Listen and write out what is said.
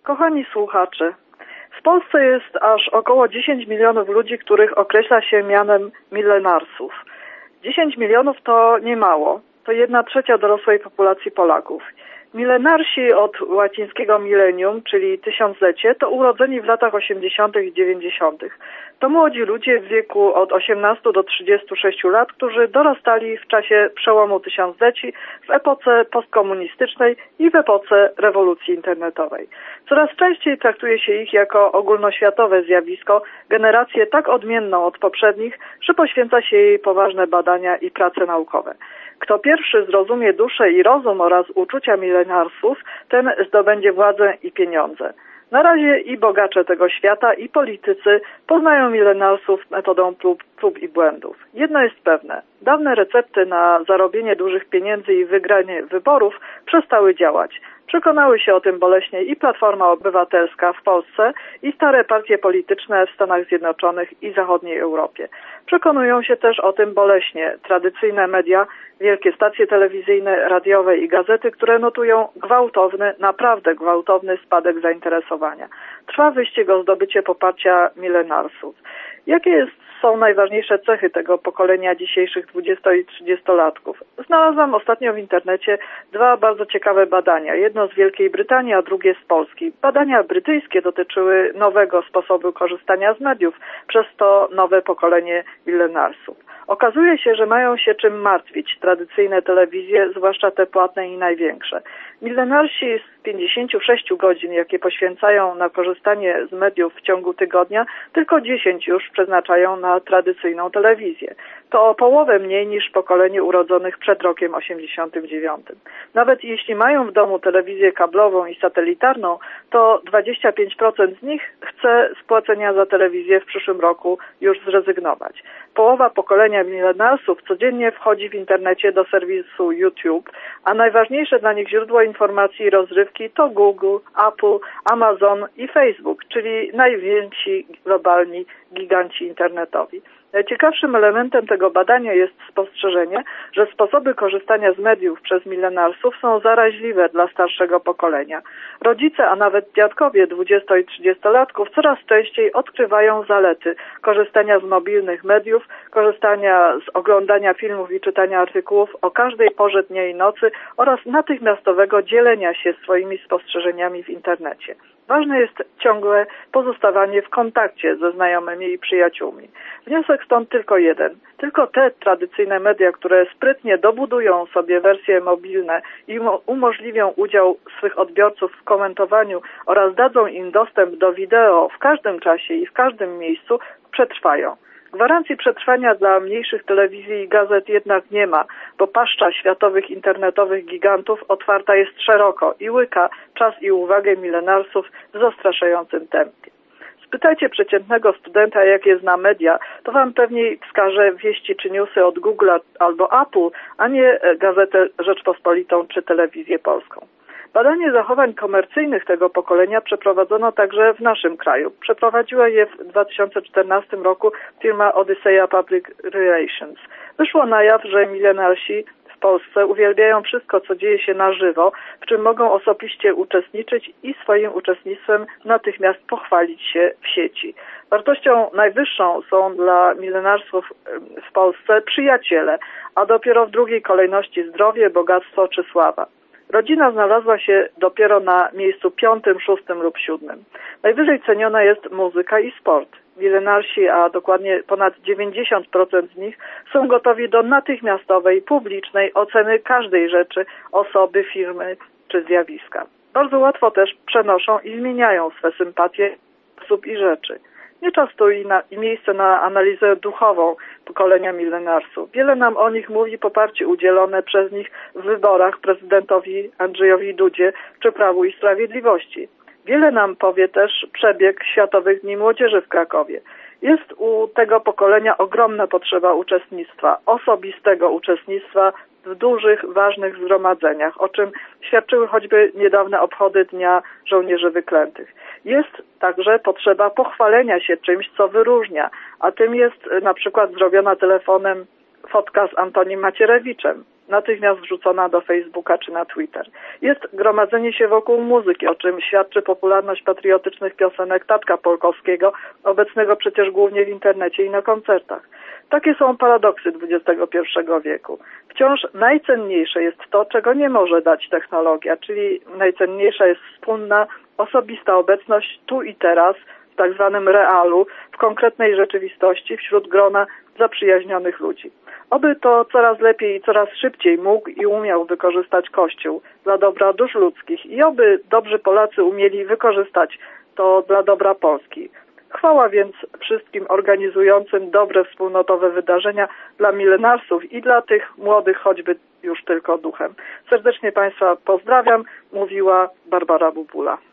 Kochani słuchacze, w Polsce jest aż około 10 milionów ludzi, których określa się mianem milenarsów. 10 milionów to nie mało, to 1/3 dorosłej populacji Polaków. Milenarsi od łacińskiego millennium, czyli tysiąclecie, to urodzeni w latach 80. i 90. To młodzi ludzie w wieku od 18 do 36 lat, którzy dorastali w czasie przełomu tysiącleci, w epoce postkomunistycznej i w epoce rewolucji internetowej. Coraz częściej traktuje się ich jako ogólnoświatowe zjawisko, generację tak odmienną od poprzednich, że poświęca się jej poważne badania i prace naukowe. Kto pierwszy zrozumie duszę i rozum oraz uczucia milenarsów, ten zdobędzie władzę i pieniądze. Na razie i bogacze tego świata, i politycy poznają milenarsów metodą prób i błędów. Jedno jest pewne. Dawne recepty na zarobienie dużych pieniędzy i wygranie wyborów przestały działać. Przekonały się o tym boleśnie i Platforma Obywatelska w Polsce, i stare partie polityczne w Stanach Zjednoczonych i zachodniej Europie. Przekonują się też o tym boleśnie tradycyjne media, wielkie stacje telewizyjne, radiowe i gazety, które notują gwałtowny, naprawdę gwałtowny spadek zainteresowania. Trwa wyścig o zdobycie poparcia milenarsów. Jakie są najważniejsze cechy tego pokolenia dzisiejszych 20- i 30-latków? Znalazłam ostatnio w internecie 2 bardzo ciekawe badania. Jedno z Wielkiej Brytanii, a drugie z Polski. Badania brytyjskie dotyczyły nowego sposobu korzystania z mediów przez to nowe pokolenie milenarsów. Okazuje się, że mają się czym martwić tradycyjne telewizje, zwłaszcza te płatne i największe. Milenarsi z 56 godzin, jakie poświęcają na korzystanie z mediów w ciągu tygodnia, tylko 10 już przeznaczają na tradycyjną telewizję. To o połowę mniej niż pokolenie urodzonych przed rokiem 89. Nawet jeśli mają w domu telewizję kablową i satelitarną, to 25% z nich chce z płacenia za telewizję w przyszłym roku już zrezygnować. Połowa pokolenia milenarsów codziennie wchodzi w internecie do serwisu YouTube, a najważniejsze dla nich źródło informacji i rozrywki to Google, Apple, Amazon i Facebook, czyli najwięksi globalni giganci internetowi. Najciekawszym elementem tego badania jest spostrzeżenie, że sposoby korzystania z mediów przez milenarsów są zaraźliwe dla starszego pokolenia. Rodzice, a nawet dziadkowie 20- i 30-latków coraz częściej odkrywają zalety korzystania z mobilnych mediów, korzystania z oglądania filmów i czytania artykułów o każdej porze dnia i nocy oraz natychmiastowego dzielenia się swoimi spostrzeżeniami w internecie. Ważne jest ciągłe pozostawanie w kontakcie ze znajomymi i przyjaciółmi. Wniosek stąd tylko jeden. Tylko te tradycyjne media, które sprytnie dobudują sobie wersje mobilne i umożliwią udział swych odbiorców w komentowaniu oraz dadzą im dostęp do wideo w każdym czasie i w każdym miejscu, przetrwają. Gwarancji przetrwania dla mniejszych telewizji i gazet jednak nie ma, bo paszcza światowych internetowych gigantów otwarta jest szeroko i łyka czas i uwagę milenarsów w zastraszającym tempie. Spytajcie przeciętnego studenta, jakie zna media, to wam pewnie wskaże wieści czy newsy od Google albo Apple, a nie Gazetę Rzeczpospolitą czy Telewizję Polską. Badanie zachowań komercyjnych tego pokolenia przeprowadzono także w naszym kraju. Przeprowadziła je w 2014 roku firma Odyseja Public Relations. Wyszło na jaw, że milenarsi w Polsce uwielbiają wszystko, co dzieje się na żywo, w czym mogą osobiście uczestniczyć i swoim uczestnictwem natychmiast pochwalić się w sieci. Wartością najwyższą są dla milenarsów w Polsce przyjaciele, a dopiero w drugiej kolejności zdrowie, bogactwo czy sława. Rodzina znalazła się dopiero na miejscu 5., 6. lub 7. Najwyżej ceniona jest muzyka i sport. Milenarsi, a dokładnie ponad 90% z nich, są gotowi do natychmiastowej, publicznej oceny każdej rzeczy, osoby, firmy czy zjawiska. Bardzo łatwo też przenoszą i zmieniają swe sympatie osób i rzeczy. Nie czas tu i miejsce na analizę duchową pokolenia milenarsów. Wiele nam o nich mówi poparcie udzielone przez nich w wyborach prezydentowi Andrzejowi Dudzie czy Prawu i Sprawiedliwości. Wiele nam powie też przebieg Światowych Dni Młodzieży w Krakowie. Jest u tego pokolenia ogromna potrzeba uczestnictwa, osobistego uczestnictwa w dużych, ważnych zgromadzeniach, o czym świadczyły choćby niedawne obchody Dnia Żołnierzy Wyklętych. Jest także potrzeba pochwalenia się czymś, co wyróżnia, a tym jest na przykład zrobiona telefonem fotka z Antonim Macierewiczem. natychmiast wrzucona do Facebooka czy na Twitter. Jest gromadzenie się wokół muzyki, o czym świadczy popularność patriotycznych piosenek Tatka Polkowskiego, obecnego przecież głównie w internecie i na koncertach. Takie są paradoksy XXI wieku. Wciąż najcenniejsze jest to, czego nie może dać technologia, czyli najcenniejsza jest wspólna, osobista obecność tu i teraz, w tak zwanym realu, w konkretnej rzeczywistości, wśród grona zaprzyjaźnionych ludzi. Oby to coraz lepiej i coraz szybciej mógł i umiał wykorzystać Kościół dla dobra dusz ludzkich i oby dobrzy Polacy umieli wykorzystać to dla dobra Polski. Chwała więc wszystkim organizującym dobre wspólnotowe wydarzenia, dla milenarsów i dla tych młodych, choćby już tylko duchem. Serdecznie Państwa pozdrawiam, mówiła Barbara Bubula.